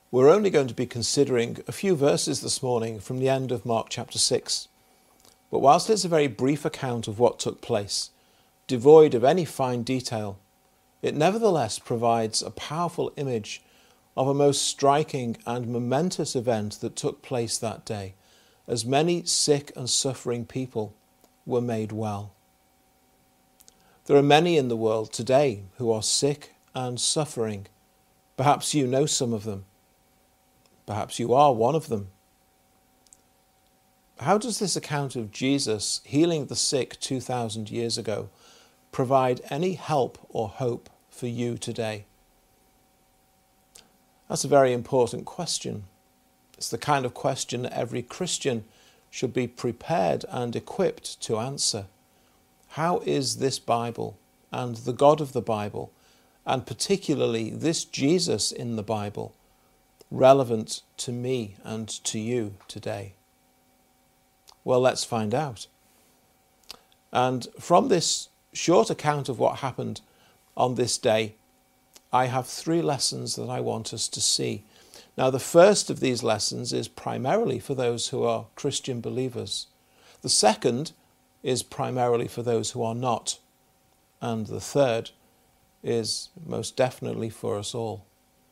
We're only going to be considering a few verses this morning from the end of Mark chapter 6. But whilst it's a very brief account of what took place, devoid of any fine detail, it nevertheless provides a powerful image of a most striking and momentous event that took place that day, as many sick and suffering people were made well. There are many in the world today who are sick and suffering. Perhaps you know some of them. Perhaps you are one of them. How does this account of Jesus healing the sick 2,000 years ago provide any help or hope for you today? That's a very important question. It's the kind of question that every Christian should be prepared and equipped to answer. How is this Bible and the God of the Bible, and particularly this Jesus in the Bible, relevant to me and to you today? Well, let's find out. And from this short account of what happened on this day, I have 3 lessons that I want us to see. Now, the first of these lessons is primarily for those who are Christian believers. The second is primarily for those who are not. And the third is most definitely for us all.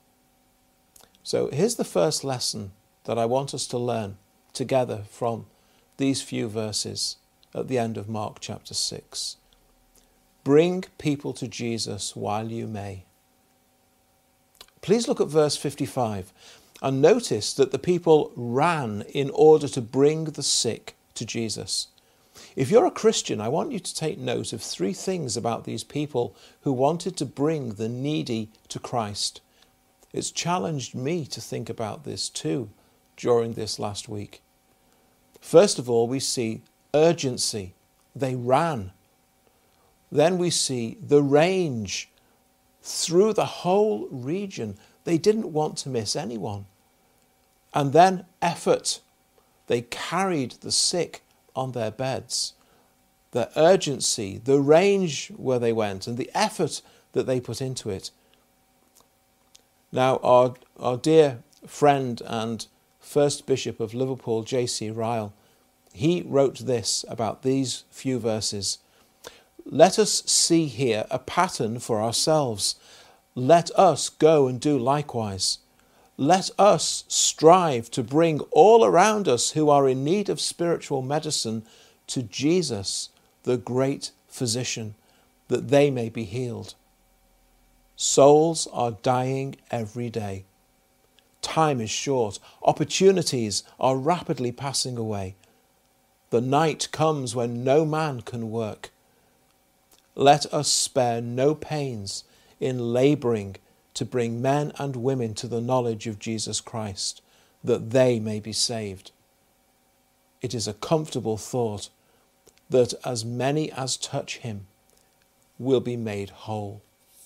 So here's the first lesson that I want us to learn together from these few verses at the end of Mark chapter 6. Bring people to Jesus while you may. Please look at verse 55 and notice that the people ran in order to bring the sick to Jesus. If you're a Christian, I want you to take note of 3 things about these people who wanted to bring the needy to Christ. It's challenged me to think about this too during this last week. First of all, we see urgency. They ran. Then we see the range through the whole region. They didn't want to miss anyone. And then effort. They carried the sick on their beds. The urgency, the range where they went, and the effort that they put into it. Now, our dear friend and first Bishop of Liverpool, J.C. Ryle, he wrote this about these few verses. Let us see here a pattern for ourselves. Let us go and do likewise. Let us strive to bring all around us who are in need of spiritual medicine to Jesus, the great physician, that they may be healed. Souls are dying every day. Time is short. Opportunities are rapidly passing away. The night comes when no man can work. Let us spare no pains in labouring to bring men and women to the knowledge of Jesus Christ, that they may be saved. It is a comfortable thought that as many as touch him will be made whole.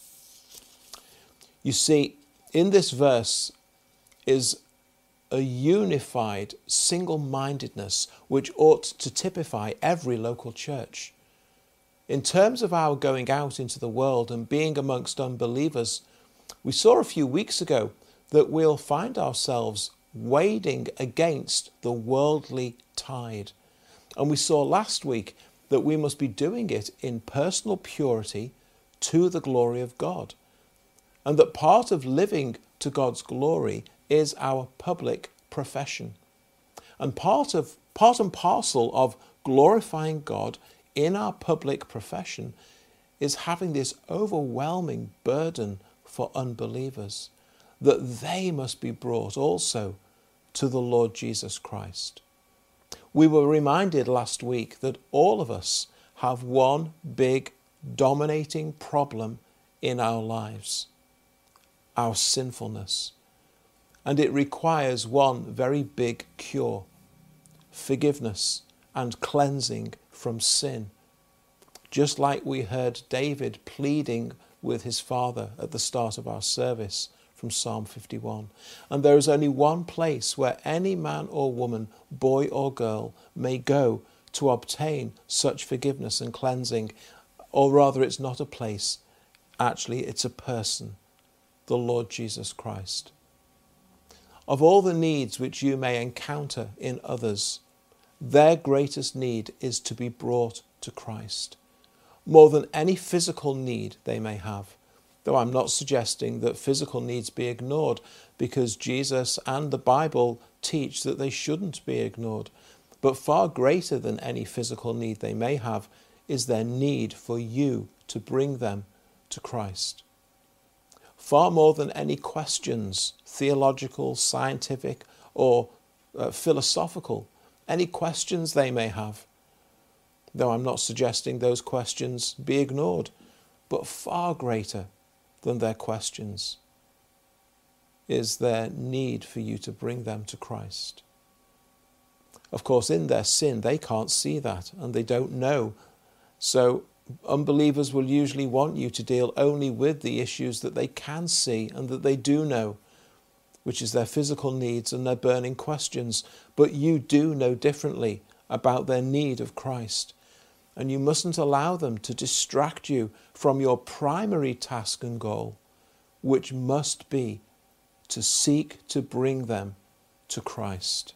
You see, in this verse is a unified single-mindedness which ought to typify every local church. In terms of our going out into the world and being amongst unbelievers, we saw a few weeks ago that we'll find ourselves wading against the worldly tide. And we saw last week that we must be doing it in personal purity to the glory of God. And that part of living to God's glory is our public profession. And part and parcel of glorifying God in our public profession is having this overwhelming burden for unbelievers, that they must be brought also to the Lord Jesus Christ. We were reminded last week that all of us have one big dominating problem in our lives: our sinfulness. And it requires one very big cure: forgiveness and cleansing from sin. Just like we heard David pleading with his Father at the start of our service from Psalm 51. And there is only one place where any man or woman, boy or girl, may go to obtain such forgiveness and cleansing. Or rather, it's not a place. Actually, it's a person: the Lord Jesus Christ. of all the needs which you may encounter in others, their greatest need is to be brought to Christ, more than any physical need they may have. Though I'm not suggesting that physical needs be ignored, because Jesus and the Bible teach that they shouldn't be ignored. But far greater than any physical need they may have is their need for you to bring them to Christ. Far more than any questions, theological, scientific, or philosophical, any questions they may have. Though I'm not suggesting those questions be ignored, but far greater than their questions is their need for you to bring them to Christ. Of course, in their sin, they can't see that and they don't know. So unbelievers will usually want you to deal only with the issues that they can see and that they do know, which is their physical needs and their burning questions. But you do know differently about their need of Christ. And you mustn't allow them to distract you from your primary task and goal, which must be to seek to bring them to Christ.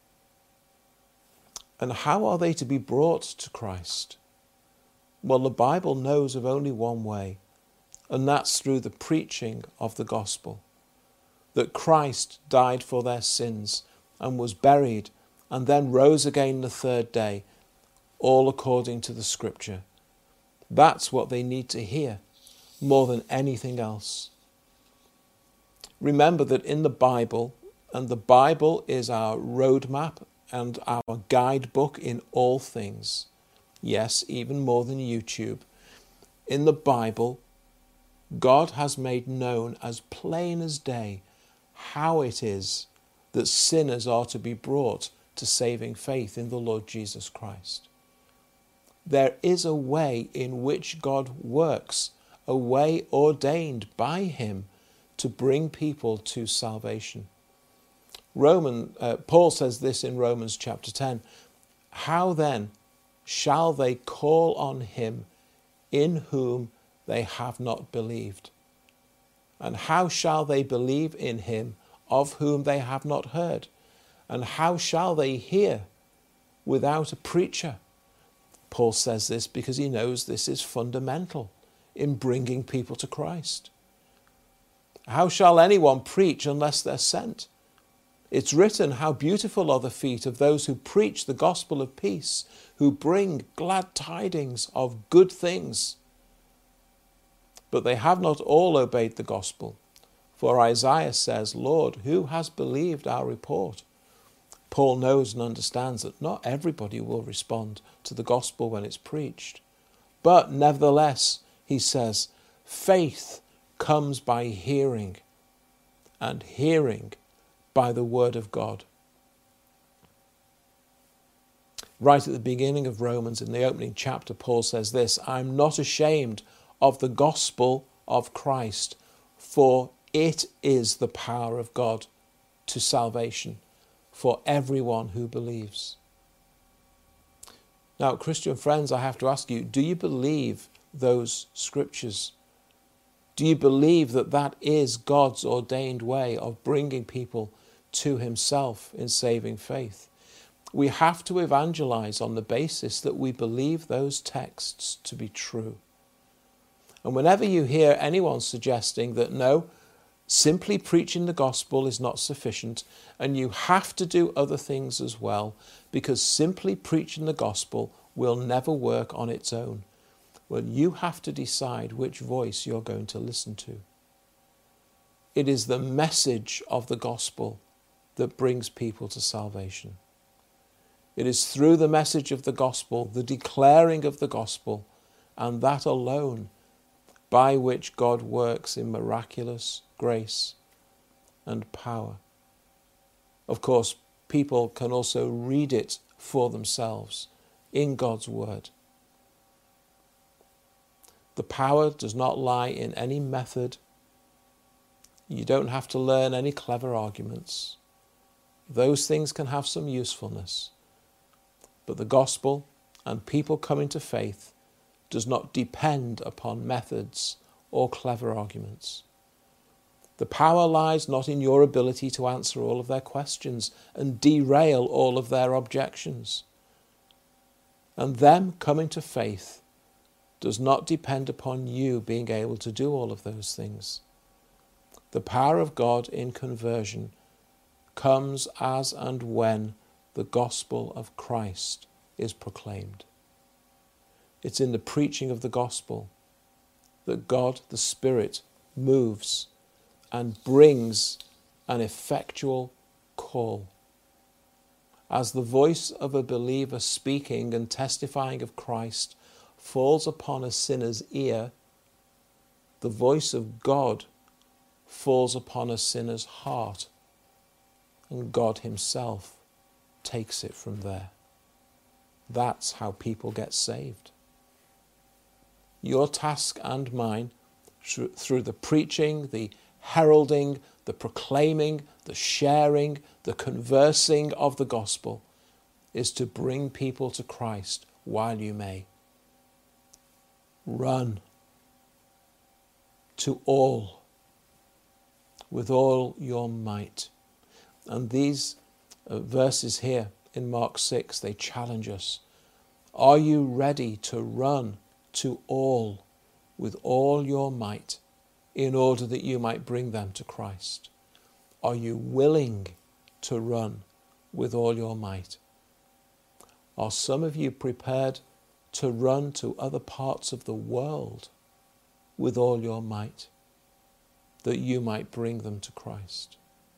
And how are they to be brought to Christ? Well, the Bible knows of only one way, and that's through the preaching of the gospel. That Christ died for their sins and was buried and then rose again the third day, all according to the Scripture. That's what they need to hear more than anything else. Remember that in the Bible, and the Bible is our roadmap and our guidebook in all things. Yes, even more than YouTube. In the Bible, God has made known as plain as day how it is that sinners are to be brought to saving faith in the Lord Jesus Christ. There is a way in which God works, a way ordained by Him to bring people to salvation. Paul says this in Romans chapter 10. How then shall they call on Him in whom they have not believed? And how shall they believe in Him of whom they have not heard? And how shall they hear without a preacher? Paul says this because he knows this is fundamental in bringing people to Christ. How shall anyone preach unless they're sent? It's written, how beautiful are the feet of those who preach the gospel of peace, who bring glad tidings of good things. But they have not all obeyed the gospel. For Isaiah says, Lord, who has believed our report? Paul knows and understands that not everybody will respond to the gospel when it's preached. But nevertheless, he says, faith comes by hearing, and hearing by the word of God. Right at the beginning of Romans, in the opening chapter, Paul says this, I'm not ashamed of the gospel of Christ, for it is the power of God to salvation for everyone who believes. Now, Christian friends, I have to ask you, do you believe those scriptures? Do you believe that that is God's ordained way of bringing people to Himself in saving faith? We have to evangelize on the basis that we believe those texts to be true. And whenever you hear anyone suggesting that no, simply preaching the gospel is not sufficient and you have to do other things as well, because simply preaching the gospel will never work on its own, well, you have to decide which voice you're going to listen to. It is the message of the gospel that brings people to salvation. It is through the message of the gospel, the declaring of the gospel, and that alone, by which God works in miraculous grace and power. Of course, people can also read it for themselves in God's word. The power does not lie in any method. You don't have to learn any clever arguments. Those things can have some usefulness. But the gospel and people coming to faith does not depend upon methods or clever arguments. The power lies not in your ability to answer all of their questions and derail all of their objections. And them coming to faith does not depend upon you being able to do all of those things. The power of God in conversion comes as and when the gospel of Christ is proclaimed. It's in the preaching of the gospel that God, the Spirit, moves and brings an effectual call. As the voice of a believer speaking and testifying of Christ falls upon a sinner's ear, the voice of God falls upon a sinner's heart, and God himself takes it from there. That's how people get saved. Your task and mine, through the preaching, the heralding, the proclaiming, the sharing, the conversing of the gospel, is to bring people to Christ while you may. Run to all, with all your might. And these verses here in Mark 6, they challenge us. Are you ready to run to all with all your might in order that you might bring them to Christ? Are you willing to run with all your might? Are some of you prepared to run to other parts of the world with all your might, that you might bring them to Christ?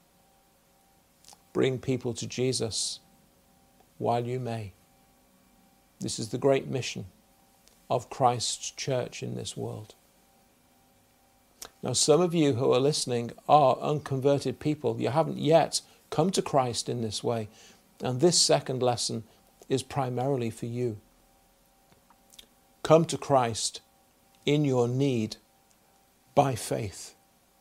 Bring people to Jesus while you may. This is the great mission of Christ's church in this world. Now, some of you who are listening are unconverted people. You haven't yet come to Christ in this way. And this second lesson is primarily for you. Come to Christ in your need by faith.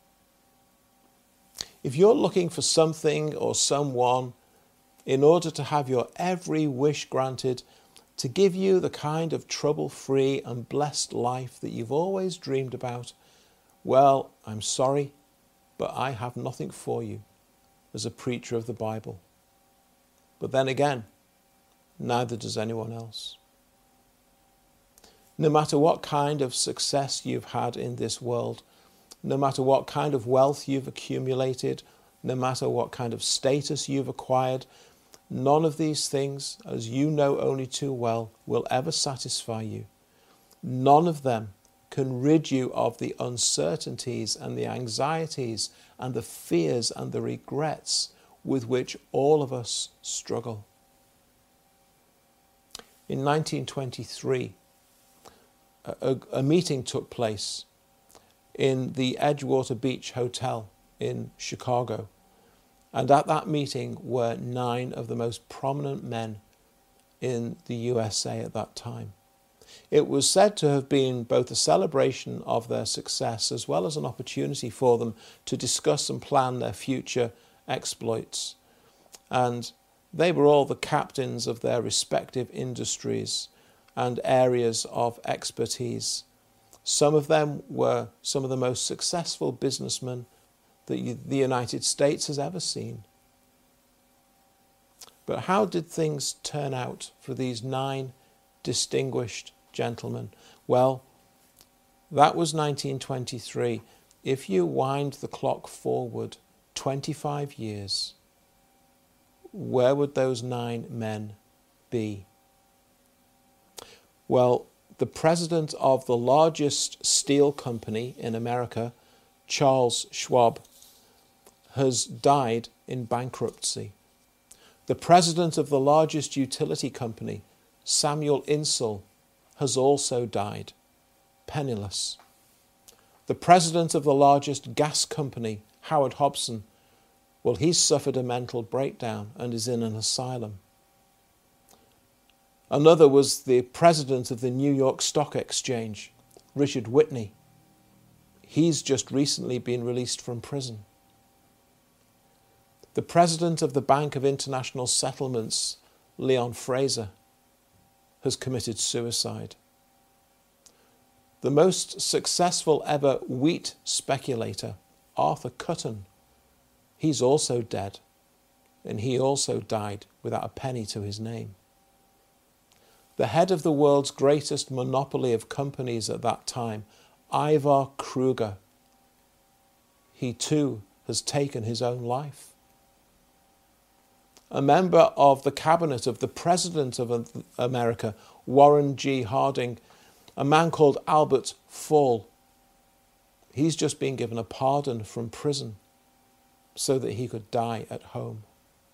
If you're looking for something or someone in order to have your every wish granted, to give you the kind of trouble-free and blessed life that you've always dreamed about, well, I'm sorry, but I have nothing for you as a preacher of the Bible. But then again, neither does anyone else. No matter what kind of success you've had in this world, no matter what kind of wealth you've accumulated, no matter what kind of status you've acquired, none of these things, as you know only too well, will ever satisfy you. None of them can rid you of the uncertainties and the anxieties and the fears and the regrets with which all of us struggle. In 1923, a meeting took place in the Edgewater Beach Hotel in Chicago. And at that meeting were 9 of the most prominent men in the USA at that time. It was said to have been both a celebration of their success as well as an opportunity for them to discuss and plan their future exploits. And they were all the captains of their respective industries and areas of expertise. Some of them were some of the most successful businessmen that the United States has ever seen. But how did things turn out for these 9 distinguished gentlemen? Well, that was 1923. If you wind the clock forward 25 years, where would those 9 men be? Well, the president of the largest steel company in America, Charles Schwab, has died in bankruptcy. The president of the largest utility company, Samuel Insull, has also died, penniless. The president of the largest gas company, Howard Hobson, well, he's suffered a mental breakdown and is in an asylum. Another was the president of the New York Stock Exchange, Richard Whitney. He's just recently been released from prison. The president of the Bank of International Settlements, Leon Fraser, has committed suicide. The most successful ever wheat speculator, Arthur Cutton, he's also dead, and he also died without a penny to his name. The head of the world's greatest monopoly of companies at that time, Ivar Kruger, he too has taken his own life. A member of the cabinet of the President of America, Warren G. Harding, a man called Albert Fall, he's just been given a pardon from prison so that he could die at home.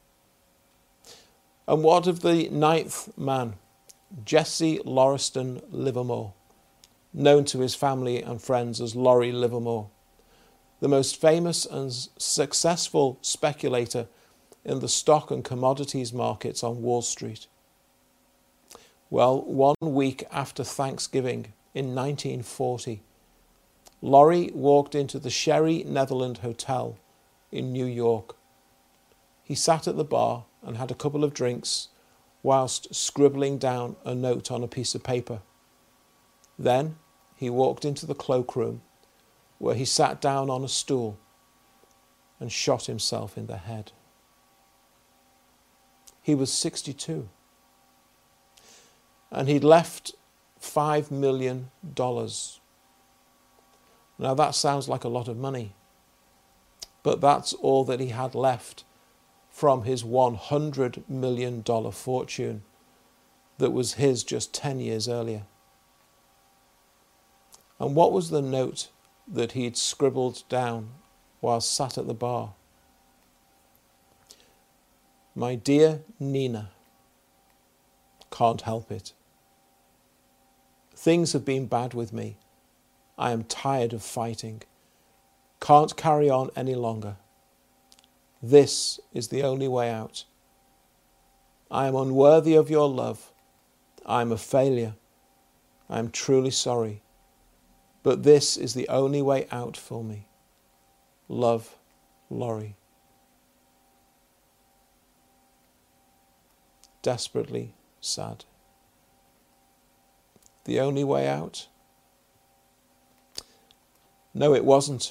And what of the ninth man, Jesse Lauriston Livermore, known to his family and friends as Laurie Livermore, the most famous and successful speculator in the stock and commodities markets on Wall Street? Well, 1 week after Thanksgiving in 1940, Laurie walked into the Sherry Netherland Hotel in New York. He sat at the bar and had a couple of drinks whilst scribbling down a note on a piece of paper. Then he walked into the cloakroom, where he sat down on a stool and shot himself in the head. He was 62, and he'd left $5 million. Now that sounds like a lot of money, but that's all that he had left from his $100 million fortune that was his just 10 years earlier. And what was the note that he'd scribbled down while sat at the bar? My dear Nina, can't help it. Things have been bad with me. I am tired of fighting. Can't carry on any longer. This is the only way out. I am unworthy of your love. I am a failure. I am truly sorry. But this is the only way out for me. Love, Laurie. Desperately sad. The only way out? No, it wasn't.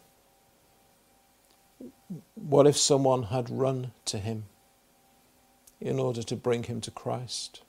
What if someone had run to him in order to bring him to Christ?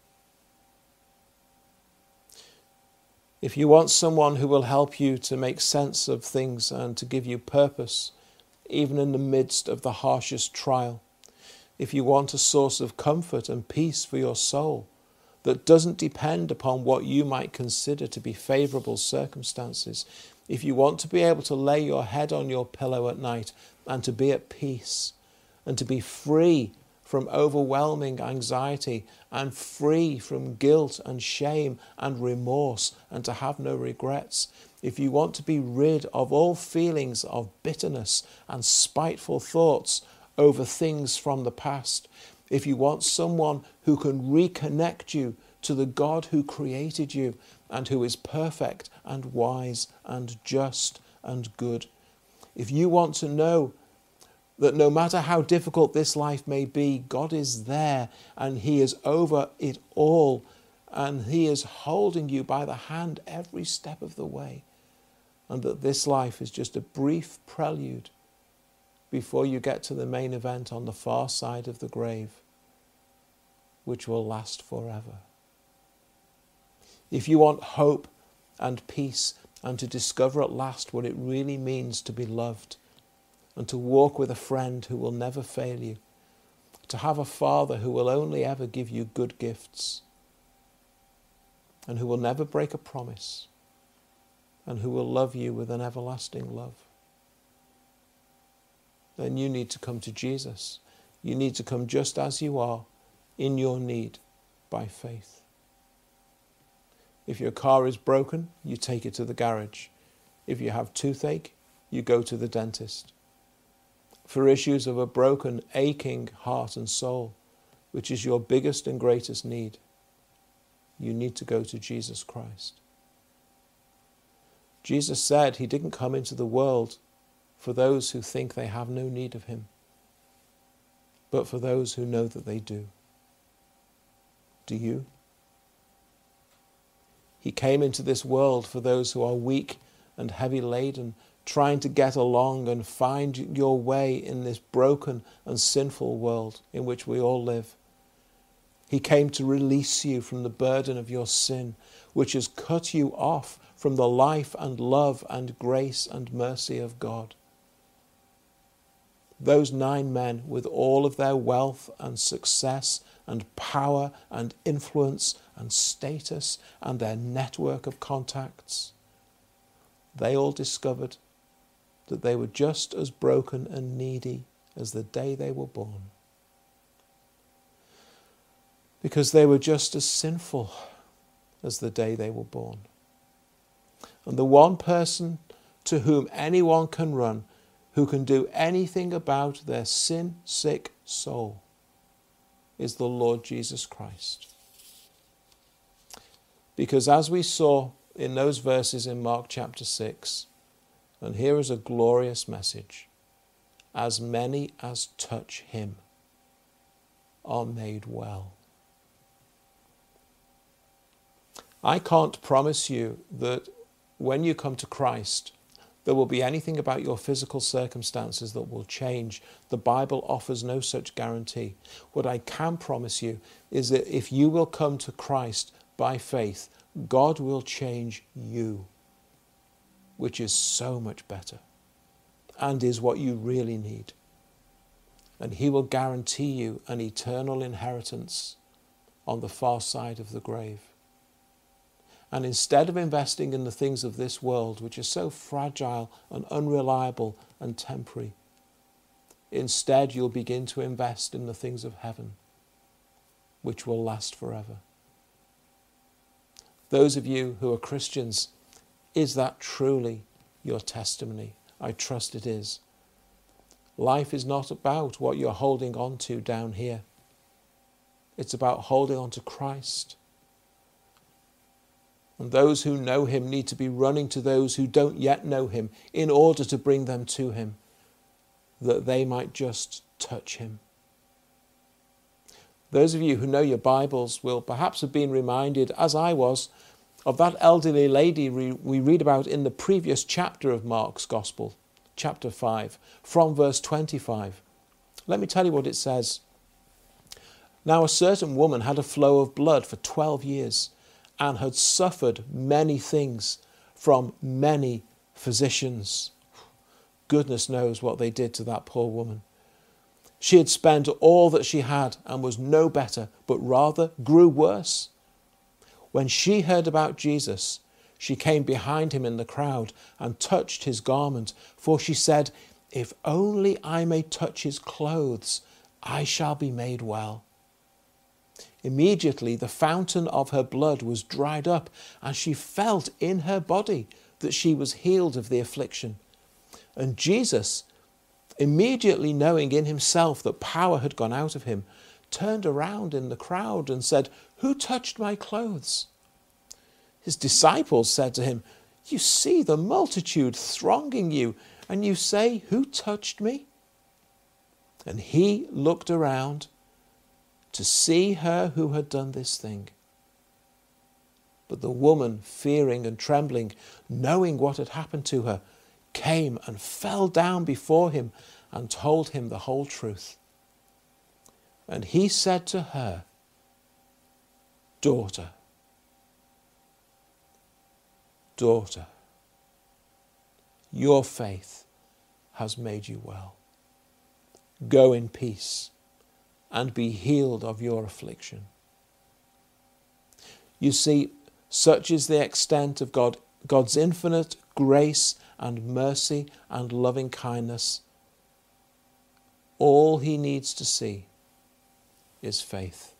If you want someone who will help you to make sense of things and to give you purpose, even in the midst of the harshest trial, if you want a source of comfort and peace for your soul that doesn't depend upon what you might consider to be favourable circumstances, if you want to be able to lay your head on your pillow at night and to be at peace and to be free from overwhelming anxiety and free from guilt and shame and remorse and to have no regrets, if you want to be rid of all feelings of bitterness and spiteful thoughts over things from the past, if you want someone who can reconnect you to the God who created you and who is perfect and wise and just and good, if you want to know that no matter how difficult this life may be, God is there and He is over it all and He is holding you by the hand every step of the way, and that this life is just a brief prelude before you get to the main event on the far side of the grave, which will last forever. If you want hope and peace and to discover at last what it really means to be loved, and to walk with a friend who will never fail you, to have a father who will only ever give you good gifts, and who will never break a promise, and who will love you with an everlasting love, then you need to come to Jesus. You need to come just as you are, in your need, by faith. If your car is broken, you take it to the garage. If you have toothache, you go to the dentist. For issues of a broken, aching heart and soul, which is your biggest and greatest need, you need to go to Jesus Christ. Jesus said He didn't come into the world for those who think they have no need of Him, but for those who know that they do. Do you? He came into this world for those who are weak and heavy laden, trying to get along and find your way in this broken and sinful world in which we all live. He came to release you from the burden of your sin, which has cut you off from the life and love and grace and mercy of God. Those 9 men, with all of their wealth and success and power and influence and status and their network of contacts, they all discovered that they were just as broken and needy as the day they were born. Because they were just as sinful as the day they were born. And the one person to whom anyone can run, who can do anything about their sin-sick soul, is the Lord Jesus Christ. Because as we saw in those verses in Mark chapter 6, and here is a glorious message, as many as touch him are made well. I can't promise you that when you come to Christ, there will be anything about your physical circumstances that will change. The Bible offers no such guarantee. What I can promise you is that if you will come to Christ by faith, God will change you, which is so much better and is what you really need. And he will guarantee you an eternal inheritance on the far side of the grave. And instead of investing in the things of this world, which are so fragile and unreliable and temporary, instead you'll begin to invest in the things of heaven, which will last forever. Those of you who are Christians, is that truly your testimony? I trust it is. Life is not about what you're holding on to down here. It's about holding on to Christ. And those who know him need to be running to those who don't yet know him in order to bring them to him, that they might just touch him. Those of you who know your Bibles will perhaps have been reminded, as I was, of that elderly lady we read about in the previous chapter of Mark's Gospel, chapter 5, from verse 25. Let me tell you what it says. Now a certain woman had a flow of blood for 12 years and had suffered many things from many physicians. Goodness knows what they did to that poor woman. She had spent all that she had and was no better, but rather grew worse. When she heard about Jesus, she came behind him in the crowd and touched his garment, for she said, "If only I may touch his clothes, I shall be made well." Immediately the fountain of her blood was dried up, and she felt in her body that she was healed of the affliction. And Jesus, immediately knowing in himself that power had gone out of him, turned around in the crowd and said, "Who touched my clothes?" His disciples said to him, "You see the multitude thronging you, and you say, 'Who touched me?'" And he looked around to see her who had done this thing. But the woman, fearing and trembling, knowing what had happened to her, came and fell down before him and told him the whole truth. And he said to her, "Daughter, your faith has made you well. Go in peace and be healed of your affliction." You see, such is the extent of God's infinite grace and mercy and loving kindness. All he needs to see is faith.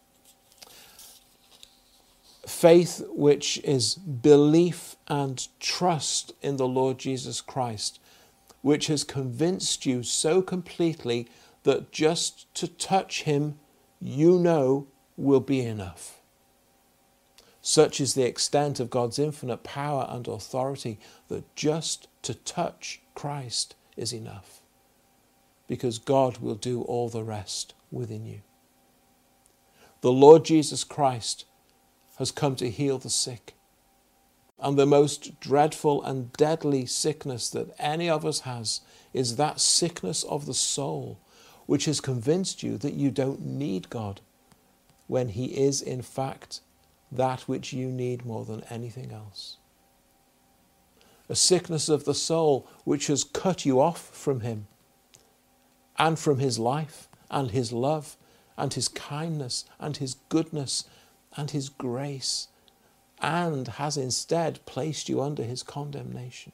Faith which is belief and trust in the Lord Jesus Christ, which has convinced you so completely that just to touch him, you know, will be enough. Such is the extent of God's infinite power and authority that just to touch Christ is enough, because God will do all the rest within you. The Lord Jesus Christ has come to heal the sick. And the most dreadful and deadly sickness that any of us has is that sickness of the soul, which has convinced you that you don't need God, when He is in fact that which you need more than anything else. A sickness of the soul which has cut you off from Him and from His life and His love and His kindness and His goodness and His grace, and has instead placed you under His condemnation.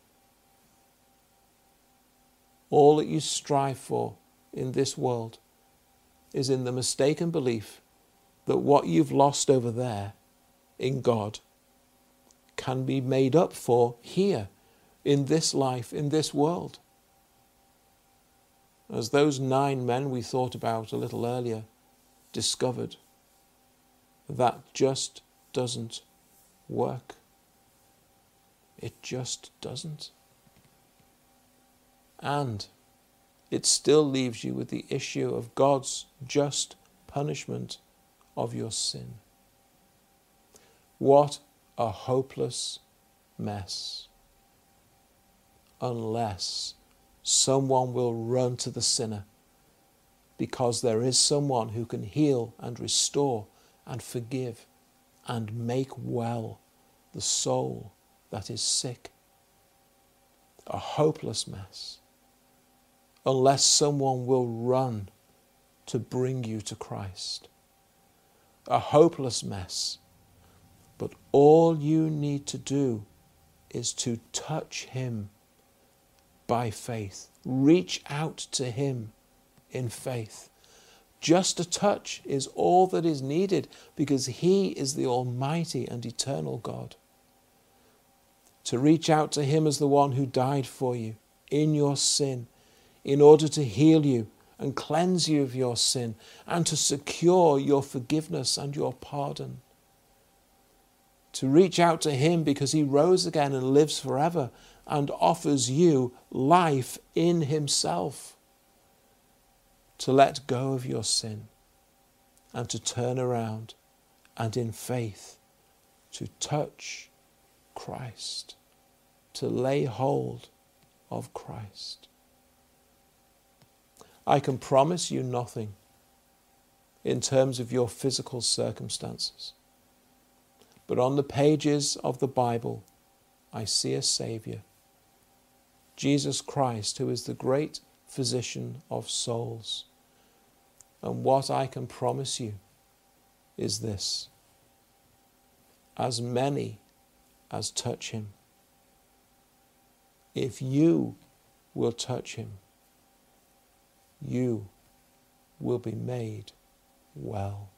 All that you strive for in this world is in the mistaken belief that what you've lost over there in God can be made up for here, in this life, in this world. As those 9 men we thought about a little earlier discovered, that just doesn't work. It just doesn't. And it still leaves you with the issue of God's just punishment of your sin. What a hopeless mess. Unless someone will run to the sinner, because there is someone who can heal and restore and forgive and make well the soul that is sick. A hopeless mess. Unless someone will run to bring you to Christ. A hopeless mess. But all you need to do is to touch Him by faith. Reach out to Him in faith. Just a touch is all that is needed, because He is the Almighty and eternal God. To reach out to Him as the one who died for you in your sin, in order to heal you and cleanse you of your sin, and to secure your forgiveness and your pardon. To reach out to Him because He rose again and lives forever and offers you life in Himself. To let go of your sin and to turn around and in faith to touch Christ, to lay hold of Christ. I can promise you nothing in terms of your physical circumstances. But on the pages of the Bible, I see a Saviour, Jesus Christ, who is the great physician of souls. And what I can promise you is this: as many as touch Him, if you will touch Him, you will be made well.